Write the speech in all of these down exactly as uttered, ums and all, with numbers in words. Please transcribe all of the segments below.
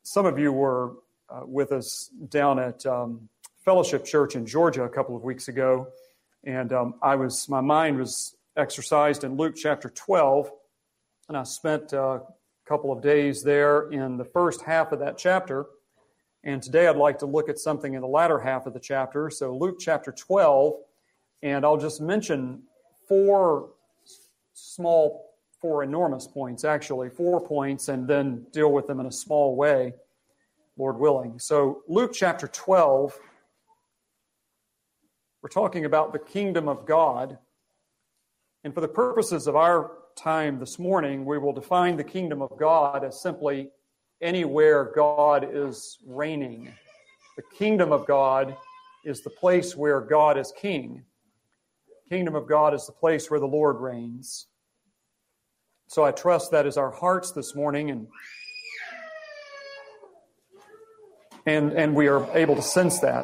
Some of you were uh, with us down at um, Fellowship Church in Georgia a couple of weeks ago, and um, I was my mind was exercised in Luke chapter twelve, and I spent uh, a couple of days there in the first half of that chapter. And today I'd like to look at something in the latter half of the chapter. So Luke chapter twelve, and I'll just mention four small, four enormous points, actually, four points, and then deal with them in a small way, Lord willing. So Luke chapter twelve, we're talking about the kingdom of God. And for the purposes of our time this morning, we will define the kingdom of God as simply anywhere God is reigning. The kingdom of God is the place where God is king. The kingdom of God is the place where the Lord reigns. So I trust that is our hearts this morning, and and and we are able to sense that.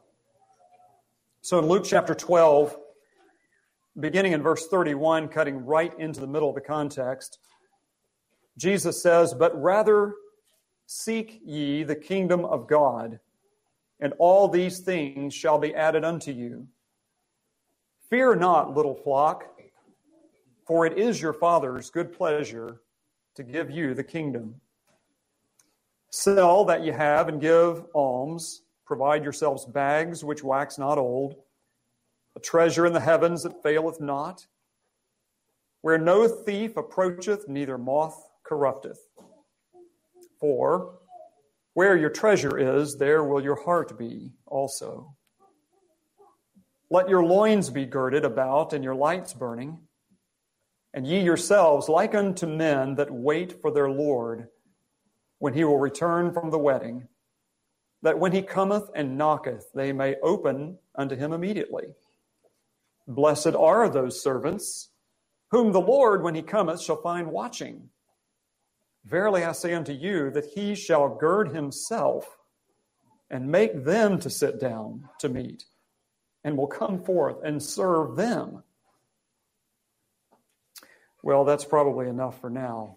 So in Luke chapter twelve, beginning in verse thirty-one, cutting right into the middle of the context, Jesus says, "But rather seek ye the kingdom of God, and all these things shall be added unto you. Fear not, little flock, for it is your Father's good pleasure to give you the kingdom. Sell that ye have, and give alms. Provide yourselves bags which wax not old, a treasure in the heavens that faileth not, where no thief approacheth, neither moth corrupteth. For where your treasure is, there will your heart be also. Let your loins be girded about, and your lights burning, and ye yourselves like unto men that wait for their Lord, when he will return from the wedding, that when he cometh and knocketh, they may open unto him immediately. Blessed are those servants, whom the Lord, when he cometh, shall find watching. Verily I say unto you, that he shall gird himself, and make them to sit down to meat, and will come forth and serve them." Well, that's probably enough for now.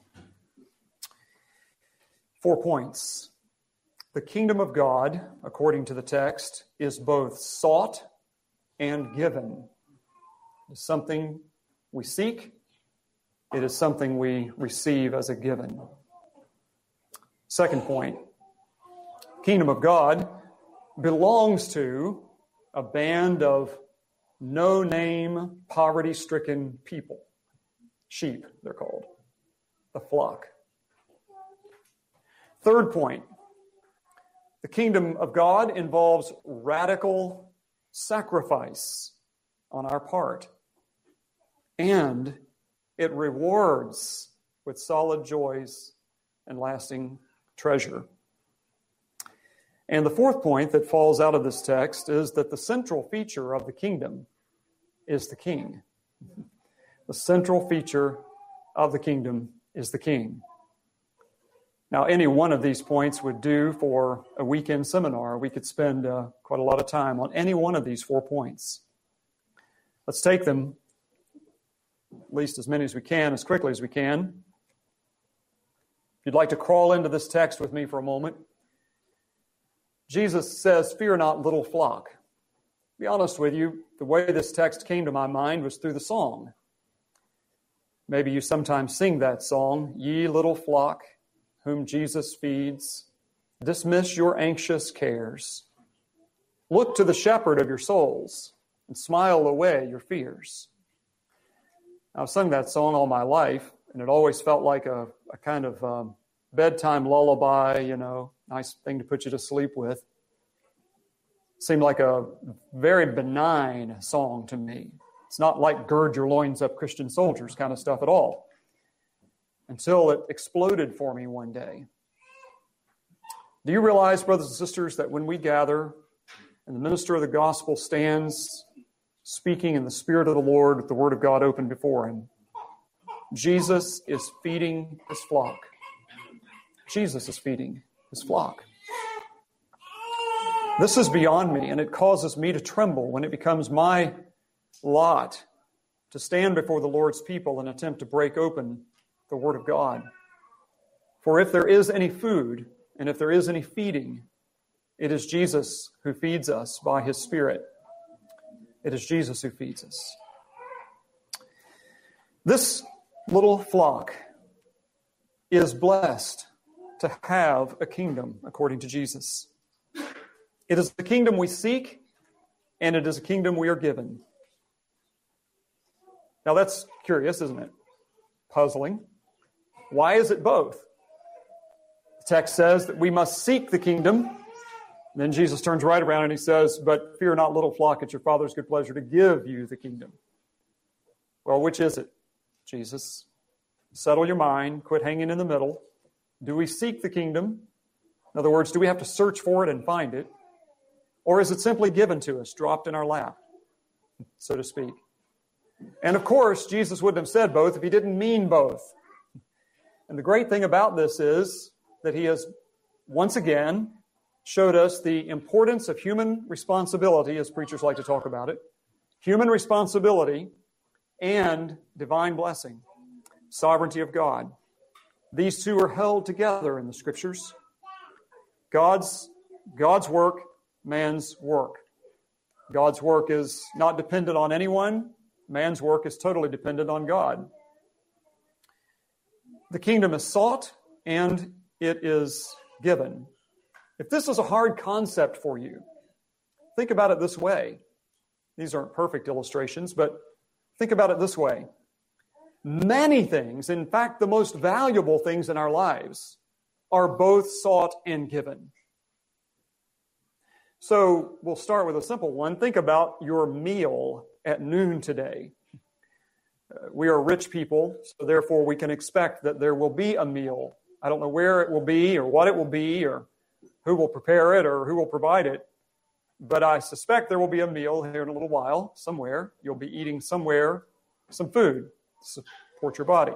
Four points. The kingdom of God, according to the text, is both sought and given. It is something we seek. It is something we receive as a given. Second point, kingdom of God belongs to a band of no-name, poverty-stricken people. Sheep, they're called. The flock. Third point, the kingdom of God involves radical sacrifice on our part. And it rewards with solid joys and lasting treasure. And the fourth point that falls out of this text is that the central feature of the kingdom is the king. The central feature of the kingdom is the king. Now, any one of these points would do for a weekend seminar. We could spend uh, quite a lot of time on any one of these four points. Let's take them, at least as many as we can, as quickly as we can. If you'd like to crawl into this text with me for a moment. Jesus says, "Fear not, little flock." To be honest with you, the way this text came to my mind was through the song. Maybe you sometimes sing that song, "Ye little flock, whom Jesus feeds, dismiss your anxious cares. Look to the shepherd of your souls, and smile away your fears." I've sung that song all my life, and it always felt like a, a kind of um, bedtime lullaby, you know, nice thing to put you to sleep with. It seemed like a very benign song to me. It's not like gird your loins up Christian soldiers kind of stuff at all. Until it exploded for me one day. Do you realize, brothers and sisters, that when we gather and the minister of the gospel stands speaking in the Spirit of the Lord with the Word of God open before him, Jesus is feeding his flock. Jesus is feeding his flock. This is beyond me, and it causes me to tremble when it becomes my lot to stand before the Lord's people and attempt to break open the Word of God. For if there is any food And if there is any feeding, it is Jesus who feeds us by his Spirit. It is Jesus who feeds us. This little flock is blessed to have a kingdom, according to Jesus. It is the kingdom we seek, and it is a kingdom we are given. Now that's curious, isn't it? Puzzling. Why is it both? The text says that we must seek the kingdom. Then Jesus turns right around and he says, but fear not, little flock, it's your Father's good pleasure to give you the kingdom. Well, which is it, Jesus? Settle your mind. Quit hanging in the middle. Do we seek the kingdom? In other words, do we have to search for it and find it? Or is it simply given to us, dropped in our lap, so to speak? And of course, Jesus wouldn't have said both if he didn't mean both. And the great thing about this is that he has once again showed us the importance of human responsibility, as preachers like to talk about it, human responsibility and divine blessing, sovereignty of God. These two are held together in the Scriptures. God's, God's work, man's work. God's work is not dependent on anyone. Man's work is totally dependent on God. The kingdom is sought and it is given. If this is a hard concept for you, think about it this way. These aren't perfect illustrations, but think about it this way. Many things, in fact, the most valuable things in our lives, are both sought and given. So we'll start with a simple one. Think about your meal at noon today. Uh, we are rich people, so therefore we can expect that there will be a meal. I don't know where it will be or what it will be or who will prepare it or who will provide it, but I suspect there will be a meal here in a little while somewhere. You'll be eating somewhere some food to support your body.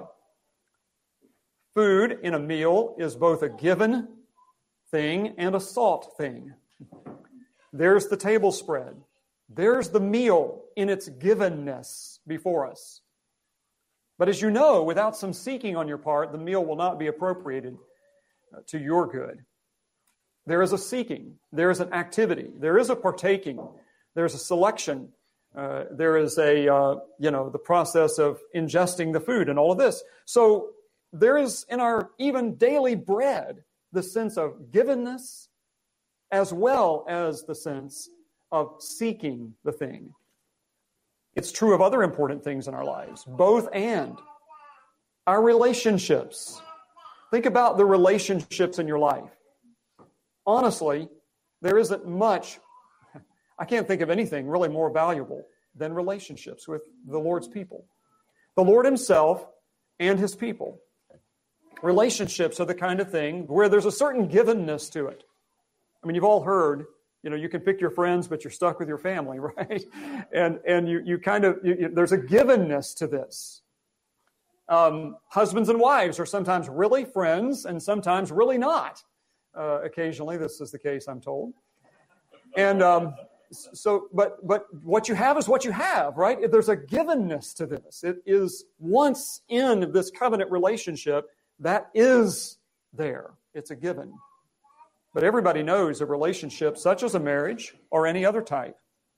Food in a meal is both a given thing and a sought thing. There's the table spread. There's the meal in its givenness before us. But as you know, without some seeking on your part, the meal will not be appropriated to your good. There is a seeking. There is an activity. There is a partaking. There's a selection. Uh, there is a, uh, you know, the process of ingesting the food and all of this. So there is in our even daily bread the sense of givenness as well as the sense of seeking the thing. It's true of other important things in our lives, both and. Our relationships. Think about the relationships in your life. Honestly, there isn't much, I can't think of anything really more valuable than relationships with the Lord's people. The Lord himself and his people. Relationships are the kind of thing where there's a certain givenness to it. I mean, you've all heard, you know, you can pick your friends, but you're stuck with your family, right? And and you you kind of, you, you, there's a givenness to this. Um, husbands and wives are sometimes really friends and sometimes really not. Uh, occasionally, this is the case, I'm told. And um, so, but but what you have is what you have, right? There's a givenness to this. It is once in this covenant relationship, that is there. It's a given. But everybody knows a relationship, such as a marriage or any other type,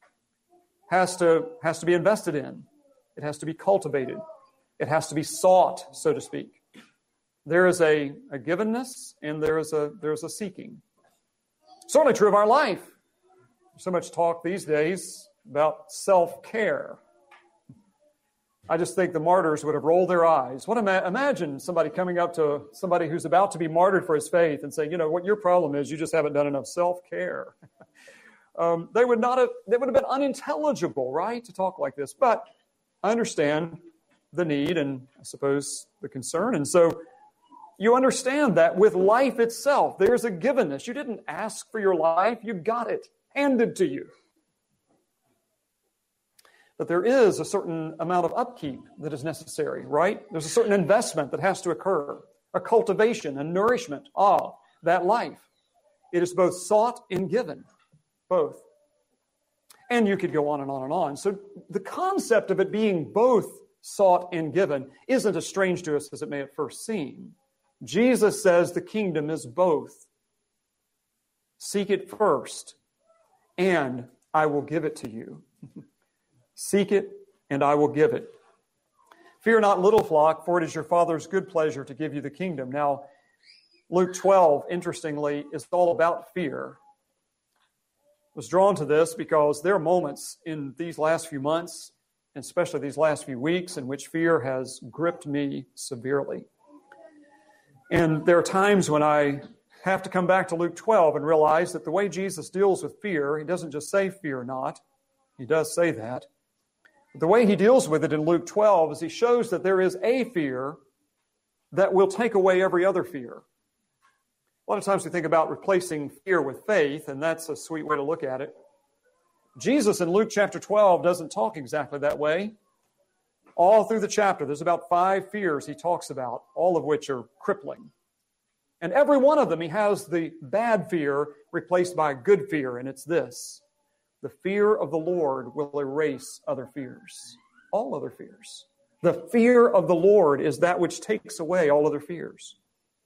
has to has to be invested in. It has to be cultivated. It has to be sought, so to speak. There is a, a givenness and there is a there's a seeking. Certainly true of our life. So much talk these days about self-care. I just think the martyrs would have rolled their eyes. What ima- imagine somebody coming up to somebody who's about to be martyred for his faith and saying, you know, what your problem is, you just haven't done enough self-care. um, they would not have, they would have been unintelligible, right, to talk like this. But I understand the need and I suppose the concern. And so you understand that with life itself, there's a givenness. You didn't ask for your life. You got it handed to you. But there is a certain amount of upkeep that is necessary, right? There's a certain investment that has to occur, a cultivation, a nourishment of that life. It is both sought and given, both. And you could go on and on and on. So the concept of it being both sought and given isn't as strange to us as it may at first seem. Jesus says the kingdom is both Seek it first, and I will give it to you. Seek it, and I will give it. Fear not, little flock, for it is your Father's good pleasure to give you the kingdom. Now, Luke twelve, interestingly, is all about fear. I was drawn to this because there are moments in these last few months, and especially these last few weeks, in which fear has gripped me severely. And there are times when I have to come back to Luke twelve and realize that the way Jesus deals with fear, he doesn't just say fear not. He does say that. But the way he deals with it in Luke twelve is he shows that there is a fear that will take away every other fear. A lot of times we think about replacing fear with faith, and that's a sweet way to look at it. Jesus in Luke chapter twelve doesn't talk exactly that way. All through the chapter, there's about five fears he talks about, all of which are crippling. And every one of them, he has the bad fear replaced by good fear, and it's this: the fear of the Lord will erase other fears, all other fears. The fear of the Lord is that which takes away all other fears.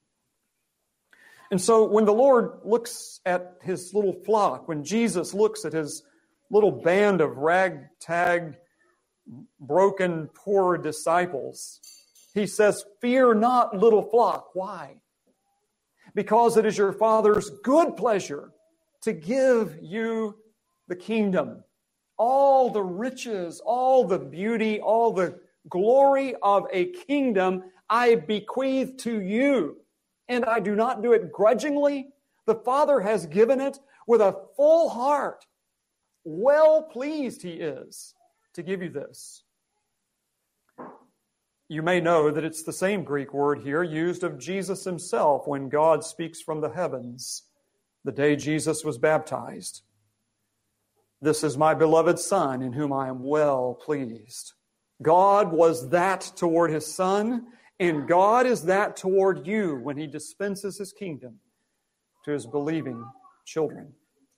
And so when the Lord looks at his little flock, when Jesus looks at his little band of ragtag, broken, poor disciples, he says, fear not, little flock. Why? Because it is your Father's good pleasure to give you the kingdom. All the riches, all the beauty, all the glory of a kingdom I bequeath to you. And I do not do it grudgingly. The Father has given it with a full heart. Well pleased he is to give you this. You may know that it's the same Greek word here used of Jesus himself when God speaks from the heavens the day Jesus was baptized. This is my beloved Son in whom I am well pleased. God was that toward his Son, and God is that toward you when he dispenses his kingdom to his believing children.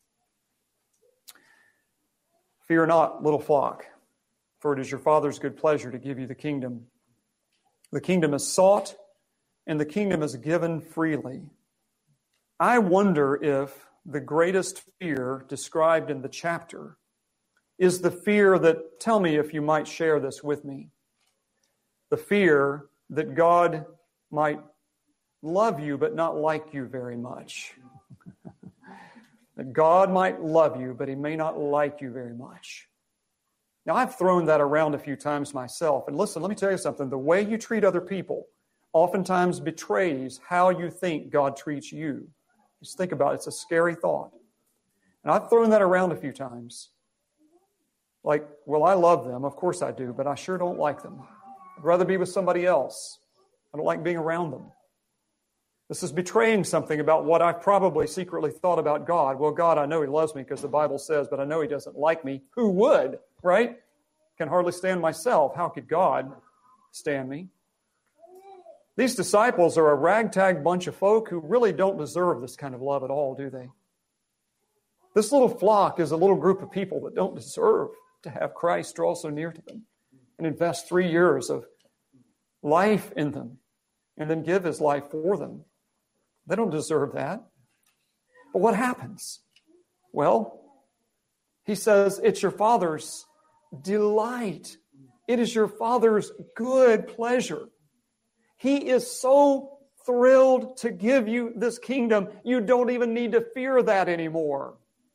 Fear not, little flock, for it is your Father's good pleasure to give you the kingdom. The kingdom is sought, and the kingdom is given freely. I wonder if the greatest fear described in the chapter is the fear that, tell me if you might share this with me, the fear that God might love you but not like you very much. That God might love you, but he may not like you very much. Now, I've thrown that around a few times myself. And listen, let me tell you something. The way you treat other people oftentimes betrays how you think God treats you. Just think about it. It's a scary thought. And I've thrown that around a few times. Like, well, I love them. Of course I do, but I sure don't like them. I'd rather be with somebody else. I don't like being around them. This is betraying something about what I've probably secretly thought about God. Well, God, I know he loves me because the Bible says, but I know he doesn't like me. Who would, right? Can hardly stand myself. How could God stand me? These disciples are a ragtag bunch of folk who really don't deserve this kind of love at all, do they? This little flock is a little group of people that don't deserve to have Christ draw so near to them and invest three years of life in them and then give his life for them. They don't deserve that. But what happens? Well, he says, it's your Father's delight. It is your Father's good pleasure. He is so thrilled to give you this kingdom, you don't even need to fear that anymore.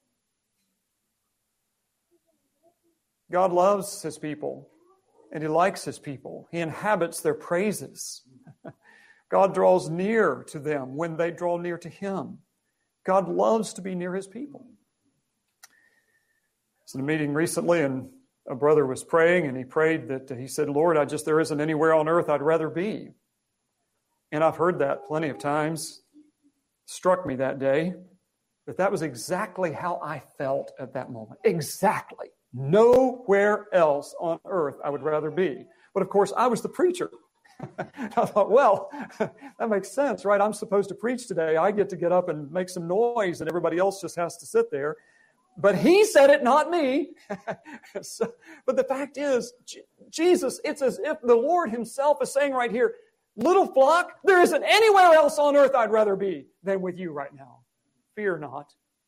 God loves his people, and he likes his people. He inhabits their praises. God draws near to them when they draw near to him. God loves to be near his people. I was in a meeting recently, and a brother was praying, and he prayed that, he said, Lord, I just, there isn't anywhere on earth I'd rather be. And I've heard that plenty of times. Struck me that day. But that was exactly how I felt at that moment. Exactly. Nowhere else on earth I would rather be. But of course, I was the preacher. I thought, well, that makes sense, right? I'm supposed to preach today. I get to get up and make some noise, and everybody else just has to sit there. But he said it, not me. so, but the fact is, J- Jesus, it's as if the Lord himself is saying right here, little flock, there isn't anywhere else on earth I'd rather be than with you right now. Fear not.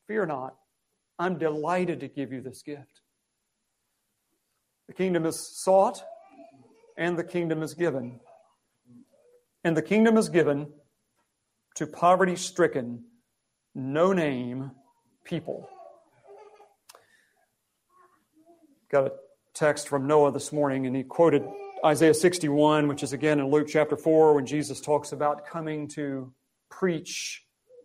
Fear not. I'm delighted to give you this gift. The kingdom is sought, and the kingdom is given. And the kingdom is given to poverty-stricken, no-name people. Got a text from Noah this morning, and he quoted Isaiah sixty-one, which is again in Luke chapter four, when Jesus talks about coming to preach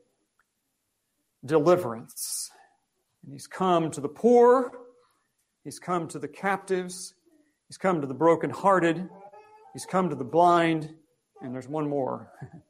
deliverance. And he's come to the poor, he's come to the captives, he's come to the brokenhearted, he's come to the blind, and there's one more.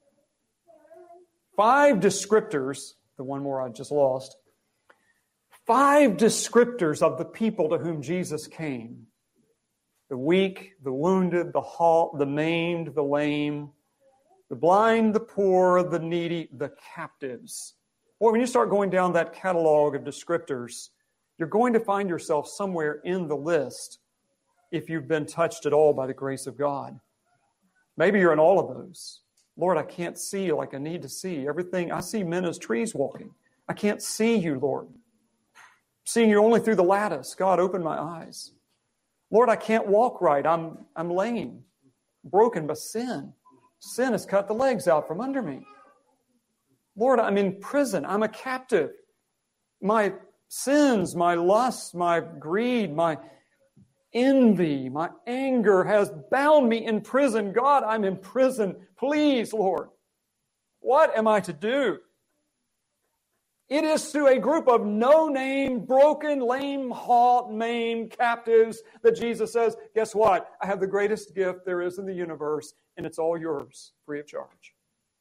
Five descriptors, the one more I just lost, five descriptors of the people to whom Jesus came. The weak, the wounded, the halt, the maimed, the lame, the blind, the poor, the needy, the captives. Boy, when you start going down that catalog of descriptors, you're going to find yourself somewhere in the list if you've been touched at all by the grace of God. Maybe you're in all of those. Lord, I can't see you like I need to see. Everything, I see men as trees walking. I can't see you, Lord. Seeing you only through the lattice. God, open my eyes. Lord, I can't walk right. I'm, I'm lame, broken by sin. Sin has cut the legs out from under me. Lord, I'm in prison. I'm a captive. My sins, my lusts, my greed, my envy, my anger has bound me in prison. God, I'm in prison. Please, Lord, what am I to do? It is to a group of no-name, broken, lame, halt, maimed captives that Jesus says, guess what? I have the greatest gift there is in the universe, and it's all yours, free of charge.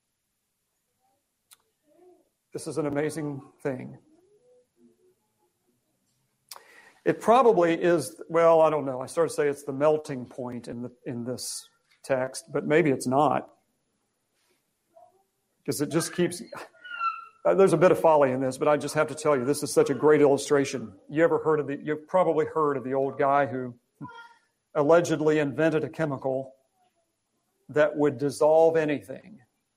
This is an amazing thing. It probably is, well, I don't know. I started to say it's the melting point in the in this text, but maybe it's not. Because it just keeps... Uh, there's a bit of folly in this, but I just have to tell you, this is such a great illustration. You ever heard of the, you've probably heard of the old guy who allegedly invented a chemical that would dissolve anything.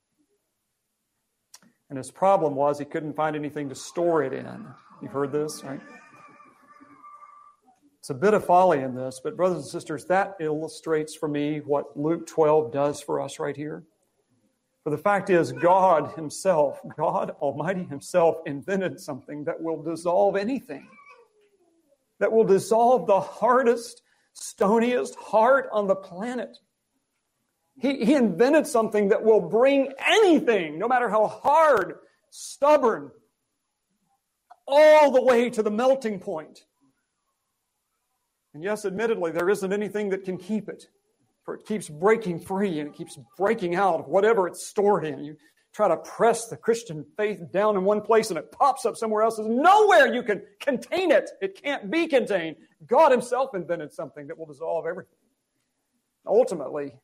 And his problem was he couldn't find anything to store it in. You've heard this, right? It's a bit of folly in this, but brothers and sisters, that illustrates for me what Luke twelve does for us right here. For the fact is, God himself, God Almighty himself invented something that will dissolve anything. That will dissolve the hardest, stoniest heart on the planet. He, he invented something that will bring anything, no matter how hard, stubborn, all the way to the melting point. And yes, admittedly, there isn't anything that can keep it. For it keeps breaking free and it keeps breaking out of whatever it's stored in. You try to press the Christian faith down in one place and it pops up somewhere else. There's nowhere you can contain it. It can't be contained. God himself invented something that will dissolve everything. Ultimately,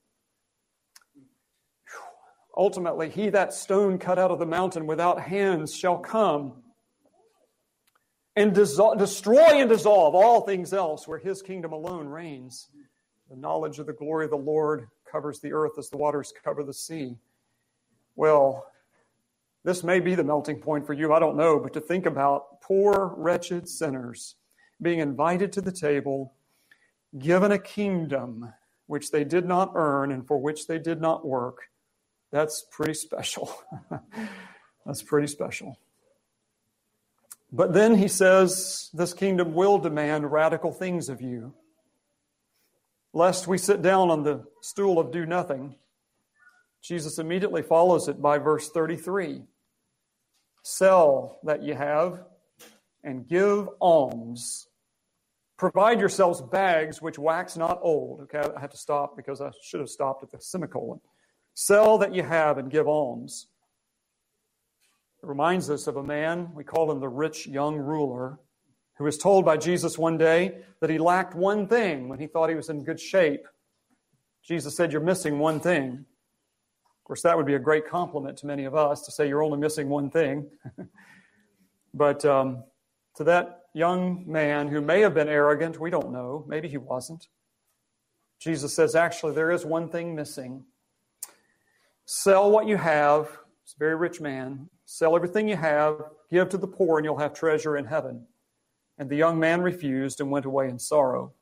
ultimately, he that stone cut out of the mountain without hands shall come and dissol- destroy and dissolve all things else where his kingdom alone reigns. The knowledge of the glory of the Lord covers the earth as the waters cover the sea. Well, this may be the melting point for you, I don't know, but to think about poor, wretched sinners being invited to the table, given a kingdom which they did not earn and for which they did not work, that's pretty special. That's pretty special. But then he says, this kingdom will demand radical things of you. Lest we sit down on the stool of do nothing, Jesus immediately follows it by verse thirty-three. Sell that ye have and give alms. Provide yourselves bags which wax not old. Okay, I have to stop because I should have stopped at the semicolon. Sell that you have and give alms. It reminds us of a man, we call him the rich young ruler, who was told by Jesus one day that he lacked one thing when he thought he was in good shape. Jesus said, you're missing one thing. Of course, that would be a great compliment to many of us to say you're only missing one thing. But um, to that young man who may have been arrogant, we don't know, maybe he wasn't, Jesus says, actually, there is one thing missing. Sell what you have. It's a very rich man. Sell everything you have, give to the poor, and you'll have treasure in heaven. And the young man refused and went away in sorrow.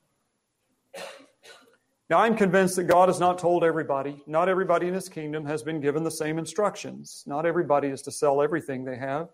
Now, I'm convinced that God has not told everybody. Not everybody in his kingdom has been given the same instructions. Not everybody is to sell everything they have.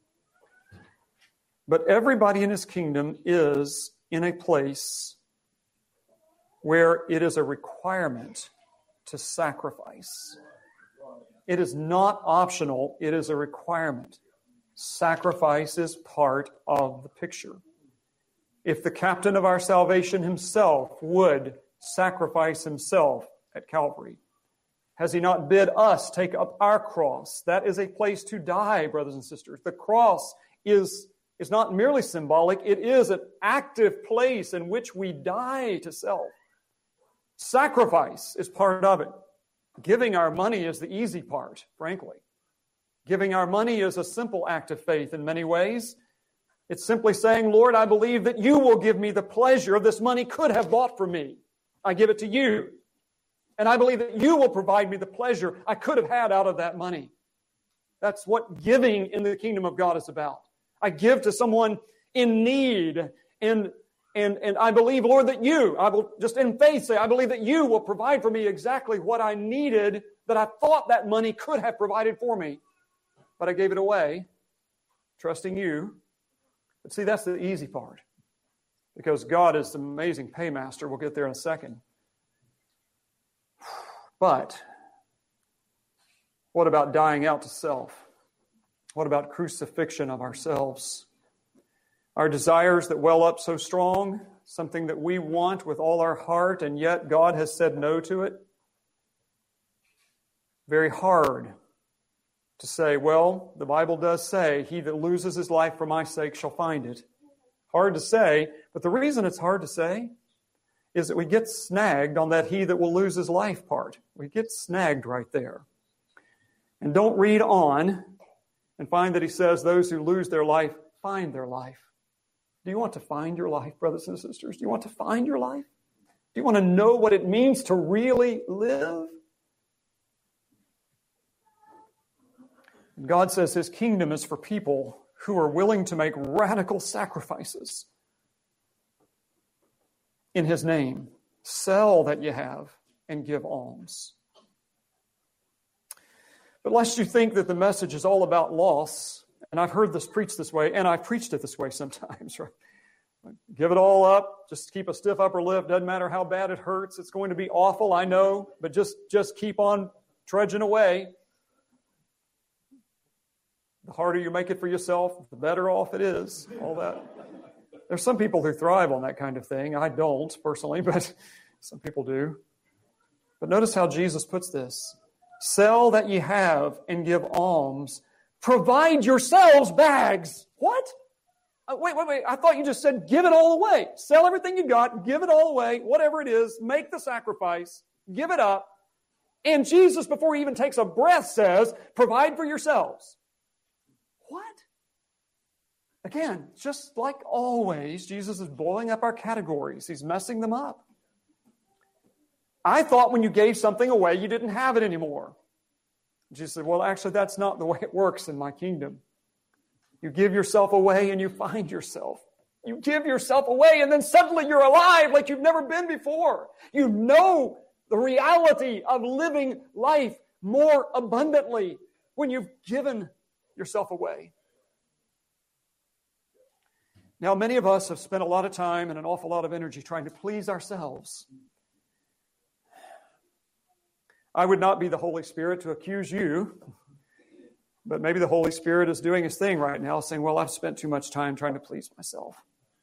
But everybody in his kingdom is in a place where it is a requirement to sacrifice. It is not optional. It is a requirement. Sacrifice is part of the picture. If the captain of our salvation himself would sacrifice himself at Calvary, has he not bid us take up our cross? That is a place to die, brothers and sisters. The cross is, is not merely symbolic. It is an active place in which we die to self. Sacrifice is part of it. Giving our money is the easy part, frankly. Giving our money is a simple act of faith in many ways. It's simply saying, Lord, I believe that you will give me the pleasure this money could have bought for me. I give it to you. And I believe that you will provide me the pleasure I could have had out of that money. That's what giving in the kingdom of God is about. I give to someone in need, and And, and I believe, Lord, that you, I will just in faith say, I believe that you will provide for me exactly what I needed that I thought that money could have provided for me. But I gave it away, trusting you. But see, that's the easy part. Because God is the amazing paymaster. We'll get there in a second. But what about dying out to self? What about crucifixion of ourselves? Our desires that well up so strong, something that we want with all our heart, and yet God has said no to it. Very hard to say, well, the Bible does say, he that loses his life for my sake shall find it. Hard to say, but the reason it's hard to say is that we get snagged on that he that will lose his life part. We get snagged right there. And don't read on and find that he says those who lose their life find their life. Do you want to find your life, brothers and sisters? Do you want to find your life? Do you want to know what it means to really live? God says his kingdom is for people who are willing to make radical sacrifices in his name. Sell that you have and give alms. But lest you think that the message is all about loss, and I've heard this preached this way, and I've preached it this way sometimes, right? Give it all up. Just keep a stiff upper lip. Doesn't matter how bad it hurts. It's going to be awful, I know, but just, just keep on trudging away. The harder you make it for yourself, the better off it is. All that. There's some people who thrive on that kind of thing. I don't, personally, but some people do. But notice how Jesus puts this. Sell that ye have and give alms. Provide yourselves bags. What? Uh, wait, wait, wait. I thought you just said give it all away. Sell everything you got. Give it all away. Whatever it is. Make the sacrifice. Give it up. And Jesus, before he even takes a breath, says, provide for yourselves. What? Again, just like always, Jesus is blowing up our categories. He's messing them up. I thought when you gave something away, you didn't have it anymore. Jesus said, well, actually, that's not the way it works in my kingdom. You give yourself away and you find yourself. You give yourself away and then suddenly you're alive like you've never been before. You know the reality of living life more abundantly when you've given yourself away. Now, many of us have spent a lot of time and an awful lot of energy trying to please ourselves. I would not be the Holy Spirit to accuse you, but maybe the Holy Spirit is doing his thing right now, saying, well, I've spent too much time trying to please myself.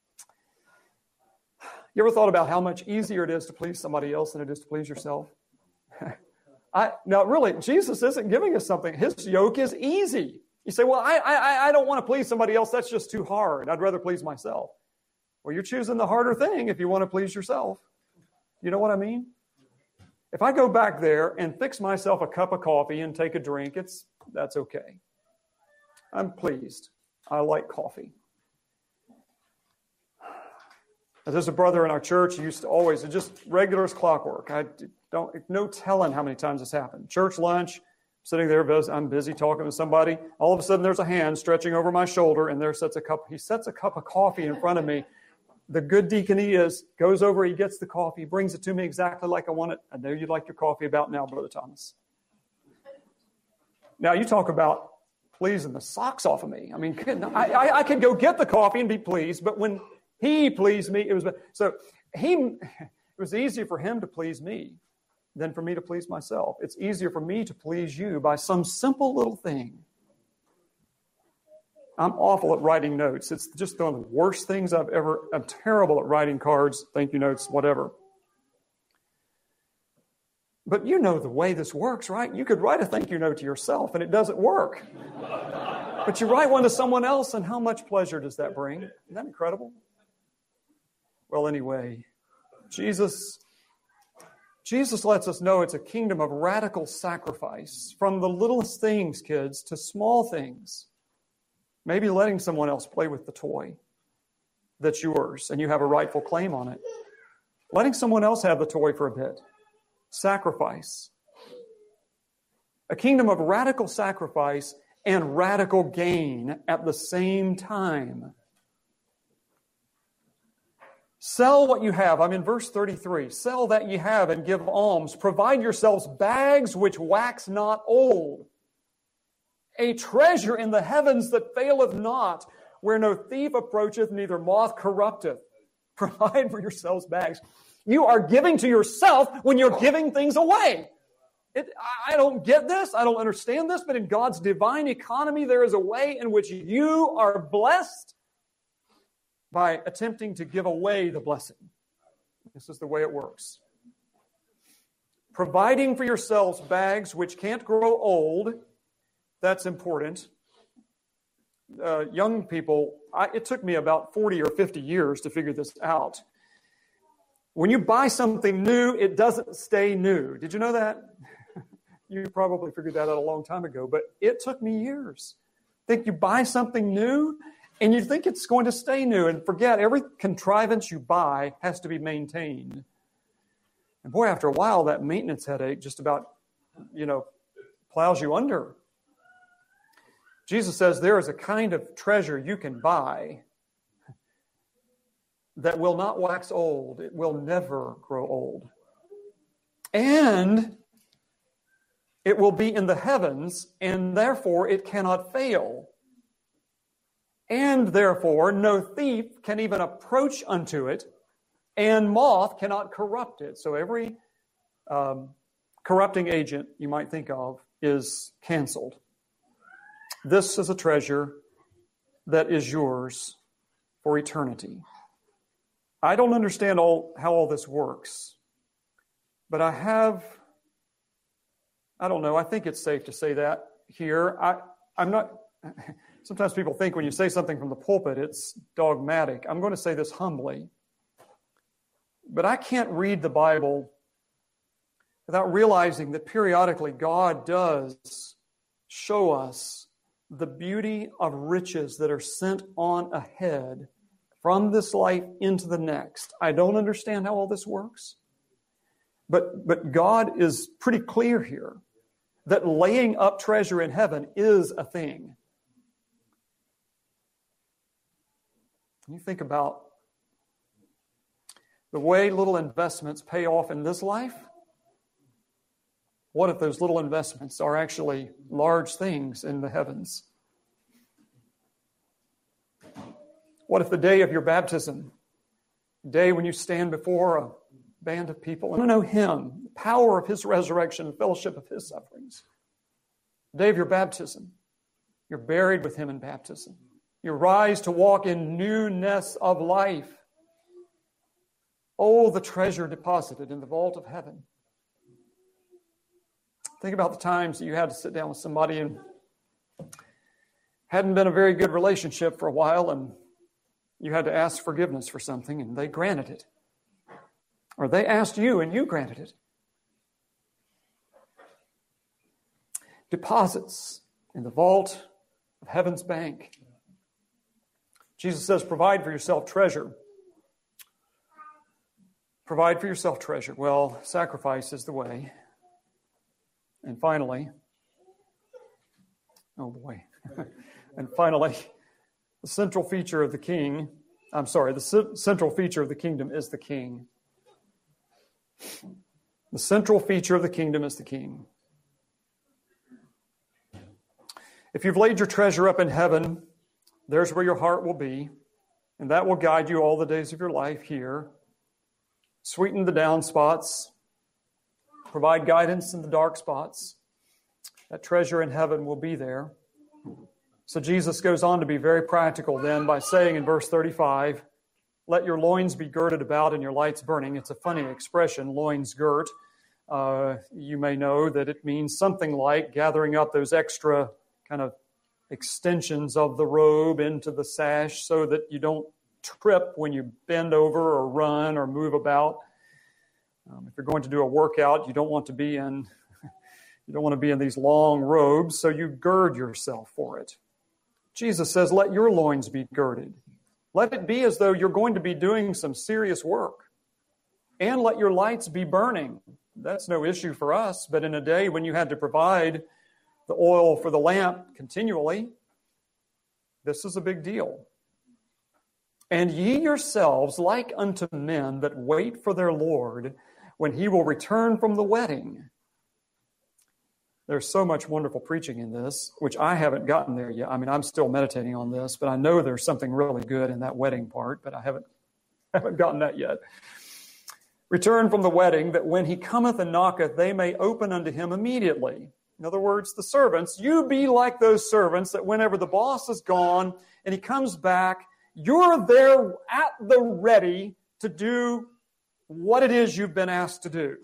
You ever thought about how much easier it is to please somebody else than it is to please yourself? I, now, really, Jesus isn't giving us something. His yoke is easy. You say, well, I, I, I don't want to please somebody else. That's just too hard. I'd rather please myself. Well, you're choosing the harder thing if you want to please yourself. You know what I mean? If I go back there and fix myself a cup of coffee and take a drink, it's that's okay. I'm pleased. I like coffee. There's a brother in our church who used to always, just regular as clockwork. I don't, no telling how many times this happened. Church lunch, sitting there, I'm busy talking to somebody. All of a sudden, there's a hand stretching over my shoulder, and there sets a cup. He sets a cup of coffee in front of me. The good deacon he is goes over, he gets the coffee, brings it to me exactly like I want it. I know you'd like your coffee about now, Brother Thomas. Now, you talk about pleasing the socks off of me. I mean, I, I, I could go get the coffee and be pleased, but when he pleased me, it was... So he, it was easier for him to please me than for me to please myself. It's easier for me to please you by some simple little thing. I'm awful at writing notes. It's just one of the worst things I've ever... I'm terrible at writing cards, thank you notes, whatever. But you know the way this works, right? You could write a thank you note to yourself and it doesn't work. But you write one to someone else, and how much pleasure does that bring? Isn't that incredible? Well, anyway, Jesus... Jesus lets us know it's a kingdom of radical sacrifice, from the littlest things, kids, to small things. Maybe letting someone else play with the toy that's yours and you have a rightful claim on it. Letting someone else have the toy for a bit. Sacrifice. A kingdom of radical sacrifice and radical gain at the same time. Sell what you have. I'm in verse thirty-three. Sell that ye have and give alms. Provide yourselves bags which wax not old. A treasure in the heavens that faileth not, where no thief approacheth, neither moth corrupteth. Provide for yourselves bags. You are giving to yourself when you're giving things away. It, I don't get this. I don't understand this. But in God's divine economy, there is a way in which you are blessed by attempting to give away the blessing. This is the way it works. Providing for yourselves bags which can't grow old. That's important. Uh, young people, I, it took me about forty or fifty years to figure this out. When you buy something new, it doesn't stay new. Did you know that? You probably figured that out a long time ago, but it took me years. Think you buy something new, and you think it's going to stay new, and forget, every contrivance you buy has to be maintained. And boy, after a while, that maintenance headache just about, you know, plows you under. Jesus says there is a kind of treasure you can buy that will not wax old. It will never grow old. And it will be in the heavens, and therefore it cannot fail. And therefore no thief can even approach unto it, and moth cannot corrupt it. So every um, corrupting agent you might think of is canceled. This is a treasure that is yours for eternity. I don't understand all how all this works, but I have, I don't know, I think it's safe to say that here. I, I'm not, sometimes people think when you say something from the pulpit, it's dogmatic. I'm going to say this humbly, but I can't read the Bible without realizing that periodically God does show us the beauty of riches that are sent on ahead from this life into the next. I don't understand how all this works, but, but God is pretty clear here that laying up treasure in heaven is a thing. You think about the way little investments pay off in this life. What if those little investments are actually large things in the heavens? What if the day of your baptism, the day when you stand before a band of people and know Him, the power of His resurrection and fellowship of His sufferings, the day of your baptism, you're buried with Him in baptism. You rise to walk in newness of life. Oh, the treasure deposited in the vault of heaven. Think about the times that you had to sit down with somebody and hadn't been a very good relationship for a while, and you had to ask forgiveness for something, and they granted it. Or they asked you, and you granted it. Deposits in the vault of heaven's bank. Jesus says, provide for yourself treasure. Provide for yourself treasure. Well, sacrifice is the way. And finally, Oh boy. And finally, the central feature of the king, I'm sorry, the c- central feature of the kingdom is the king. The central feature of the kingdom is the king. If you've laid your treasure up in heaven, there's where your heart will be, and that will guide you all the days of your life here. Sweeten the down spots, provide guidance in the dark spots. That treasure in heaven will be there. So Jesus goes on to be very practical then by saying in verse thirty-five, let your loins be girded about and your lights burning. It's a funny expression, loins girt. Uh, you may know that it means something like gathering up those extra kind of extensions of the robe into the sash so that you don't trip when you bend over or run or move about. Um, if you're going to do a workout, you don't want to be in you don't want to be in these long robes, so you gird yourself for it. Jesus says, let your loins be girded. Let it be as though you're going to be doing some serious work. And let your lights be burning. That's no issue for us, but in a day when you had to provide the oil for the lamp continually, this is a big deal. And ye yourselves like unto men that wait for their Lord when he will return from the wedding. There's so much wonderful preaching in this, which I haven't gotten there yet. I mean, I'm still meditating on this, but I know there's something really good in that wedding part, but I haven't, haven't gotten that yet. Return from the wedding, that when he cometh and knocketh, they may open unto him immediately. In other words, the servants, you be like those servants that whenever the boss is gone and he comes back, you're there at the ready to do what it is you've been asked to do.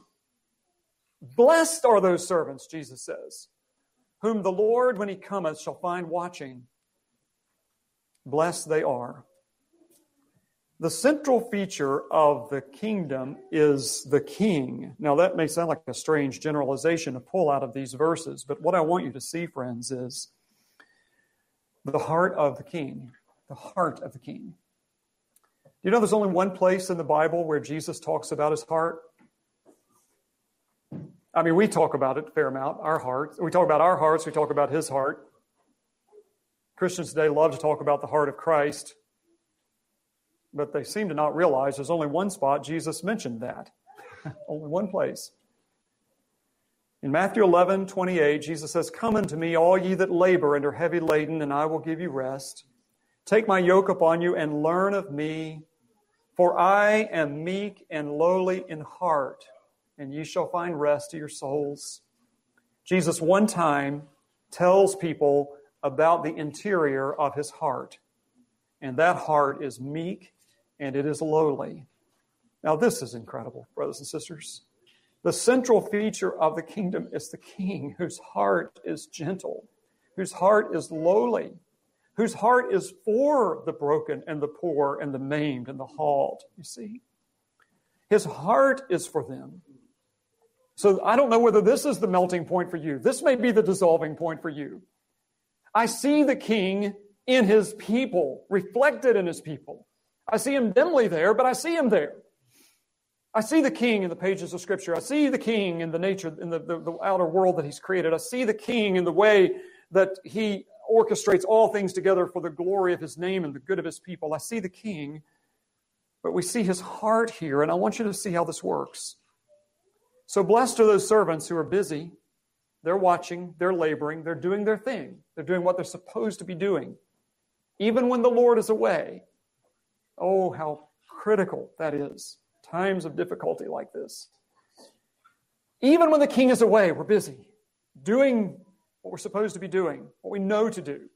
Blessed are those servants, Jesus says, whom the Lord, when he cometh, shall find watching. Blessed they are. The central feature of the kingdom is the king. Now, that may sound like a strange generalization to pull out of these verses, but what I want you to see, friends, is the heart of the king. The heart of the king. Do you know there's only one place in the Bible where Jesus talks about his heart? I mean, we talk about it a fair amount, our hearts. We talk about our hearts, we talk about his heart. Christians today love to talk about the heart of Christ, but they seem to not realize there's only one spot Jesus mentioned that. Only one place. In Matthew eleven twenty-eight, Jesus says, come unto me, all ye that labor and are heavy laden, and I will give you rest. Take my yoke upon you and learn of me, for I am meek and lowly in heart, and ye shall find rest to your souls. Jesus one time tells people about the interior of his heart, and that heart is meek and it is lowly. Now, this is incredible, brothers and sisters. The central feature of the kingdom is the king whose heart is gentle, whose heart is lowly, whose heart is for the broken and the poor and the maimed and the halt. You see? His heart is for them. So I don't know whether this is the melting point for you. This may be the dissolving point for you. I see the king in his people, reflected in his people. I see him dimly there, but I see him there. I see the king in the pages of Scripture. I see the king in the nature, in the, the, the outer world that he's created. I see the king in the way that he orchestrates all things together for the glory of his name and the good of his people. I see the king, but we see his heart here, and I want you to see how this works. So blessed are those servants who are busy. They're watching, they're laboring, they're doing their thing. They're doing what they're supposed to be doing. Even when the Lord is away. Oh, how critical that is. Times of difficulty like this. Even when the king is away, we're busy. Doing what we're supposed to be doing, what we know to do.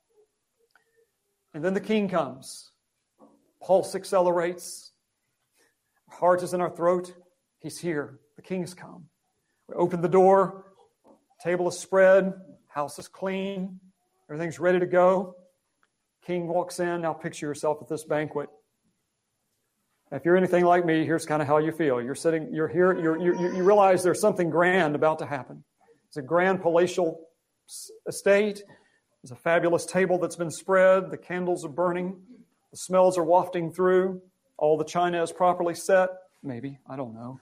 And then the king comes. Pulse accelerates. Our heart is in our throat. He's here. The king's come. We open the door. Table is spread. House is clean. Everything's ready to go. King walks in. Now picture yourself at this banquet. If you're anything like me, here's kind of how you feel. You're sitting, you're here, you're, you you realize there's something grand about to happen. It's a grand palatial estate. There's a fabulous table that's been spread. The candles are burning. The smells are wafting through. All the china is properly set. Maybe. I don't know.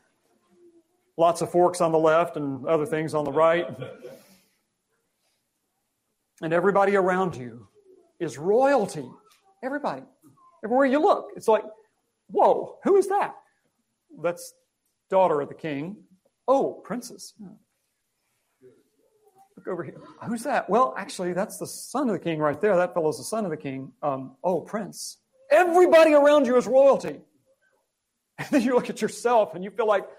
Lots of forks on the left and other things on the right. And everybody around you is royalty. Everybody. Everywhere you look. It's like, whoa, who is that? That's daughter of the king. Oh, princess. Look over here. Who's that? Well, actually, that's the son of the king right there. That fellow's the son of the king. Um, oh, prince. Everybody around you is royalty. And then you look at yourself and you feel like,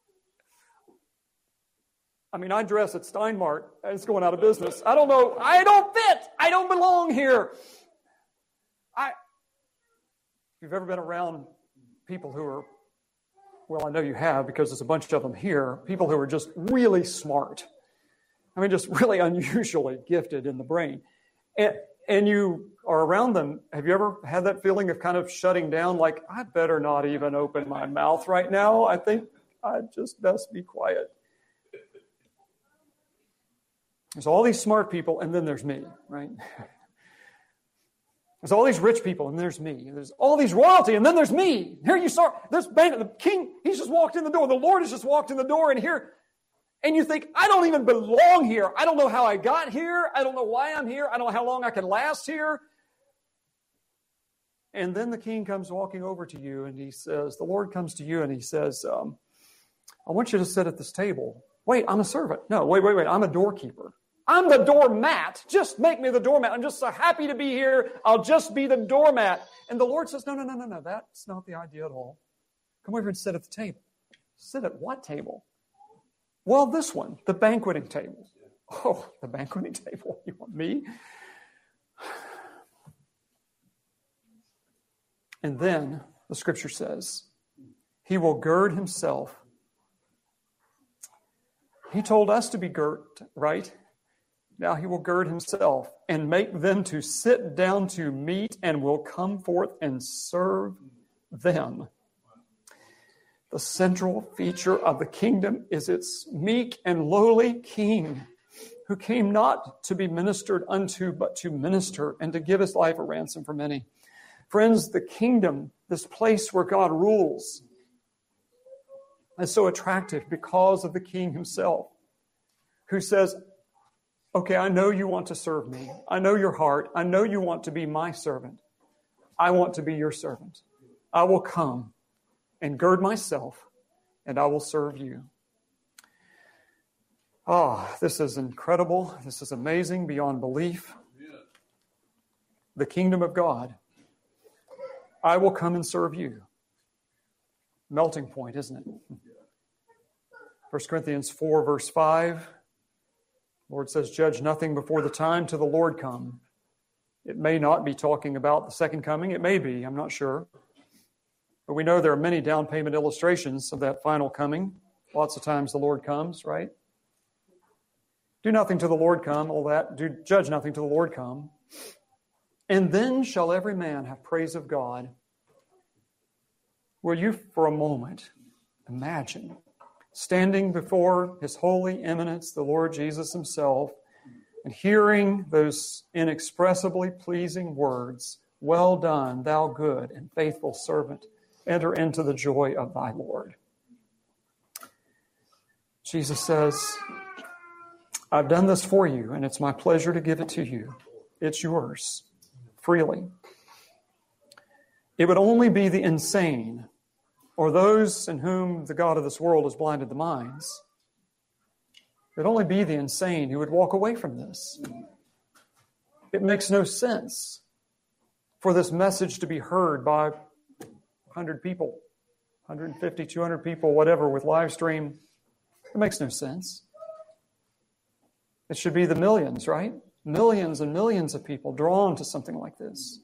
I mean, I dress at Steinmart. It's going out of business. I don't know. I don't fit. I don't belong here. I, if you've ever been around people who are, well, I know you have because there's a bunch of them here, people who are just really smart. I mean, just really unusually gifted in the brain. And, and you are around them. Have you ever had that feeling of kind of shutting down, like, I better not even open my mouth right now. I think I just best be quiet. There's all these smart people, and then there's me, right? There's all these rich people, and there's me. There's all these royalty, and then there's me. Here you saw this man, the king, he's just walked in the door. The Lord has just walked in the door, and here, and you think, I don't even belong here. I don't know how I got here. I don't know why I'm here. I don't know how long I can last here. And then the king comes walking over to you, and he says, the Lord comes to you, and he says, um, I want you to sit at this table. Wait, I'm a servant. No, wait, wait, wait. I'm a doorkeeper. I'm the doormat. Just make me the doormat. I'm just so happy to be here. I'll just be the doormat. And the Lord says, no, no, no, no, no. That's not the idea at all. Come over and sit at the table. Sit at what table? Well, this one, the banqueting table. Oh, the banqueting table. You want me? And then the scripture says, he will gird himself. He told us to be girt, right? Now he will gird himself and make them to sit down to meat and will come forth and serve them. The central feature of the kingdom is its meek and lowly king who came not to be ministered unto, but to minister and to give his life a ransom for many. Friends, the kingdom, this place where God rules, is so attractive because of the king himself who says, okay, I know you want to serve me. I know your heart. I know you want to be my servant. I want to be your servant. I will come and gird myself, and I will serve you. Ah, oh, this is incredible. This is amazing beyond belief. The kingdom of God. I will come and serve you. Melting point, isn't it? First Corinthians four, verse five. The Lord says, judge nothing before the time till the Lord come. It may not be talking about the second coming. It may be. I'm not sure. But we know there are many down payment illustrations of that final coming. Lots of times the Lord comes, right? Do nothing till the Lord come, all that. Do judge nothing till the Lord come. And then shall every man have praise of God. Will you for a moment imagine standing before his holy eminence, the Lord Jesus himself, and hearing those inexpressibly pleasing words, well done, thou good and faithful servant. Enter into the joy of thy Lord. Jesus says, I've done this for you, and it's my pleasure to give it to you. It's yours, freely. It would only be the insane or those in whom the God of this world has blinded the minds. It would only be the insane who would walk away from this. It makes no sense for this message to be heard by one hundred people, one hundred fifty, two hundred people, whatever, with live stream. It makes no sense. It should be the millions, right? Millions and millions of people drawn to something like this.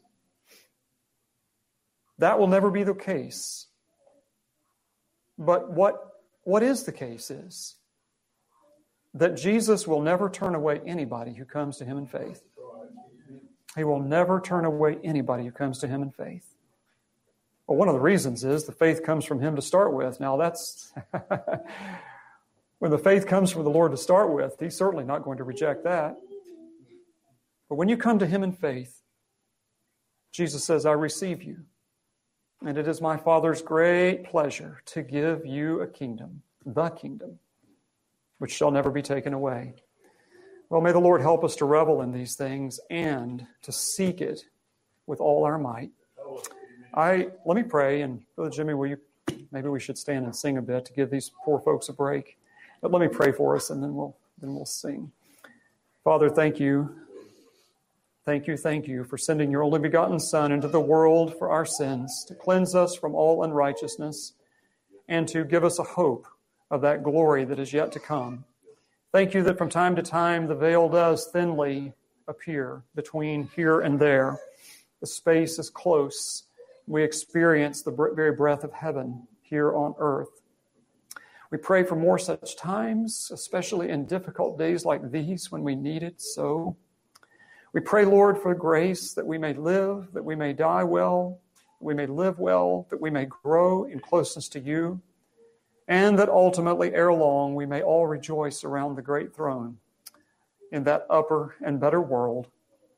That will never be the case. But what, what is the case is that Jesus will never turn away anybody who comes to him in faith. He will never turn away anybody who comes to him in faith. Well, one of the reasons is the faith comes from him to start with. Now that's, when the faith comes from the Lord to start with, he's certainly not going to reject that. But when you come to him in faith, Jesus says, I receive you. And it is my Father's great pleasure to give you a kingdom, the kingdom, which shall never be taken away. Well, may the Lord help us to revel in these things and to seek it with all our might. I let me pray, and Brother Jimmy, will you? Maybe we should stand and sing a bit to give these poor folks a break. But let me pray for us, and then we'll then we'll sing. Father, thank you, thank you, thank you for sending your only begotten Son into the world for our sins, to cleanse us from all unrighteousness, and to give us a hope of that glory that is yet to come. Thank you that from time to time the veil does thinly appear between here and there. The space is close. We experience the very breath of heaven here on earth. We pray for more such times, especially in difficult days like these when we need it so. We pray, Lord, for grace that we may live, that we may die well, that we may live well, that we may grow in closeness to you, and that ultimately, ere long, we may all rejoice around the great throne in that upper and better world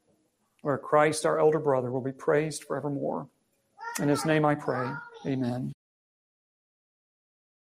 where Christ, our elder brother, will be praised forevermore. In his name I pray, amen.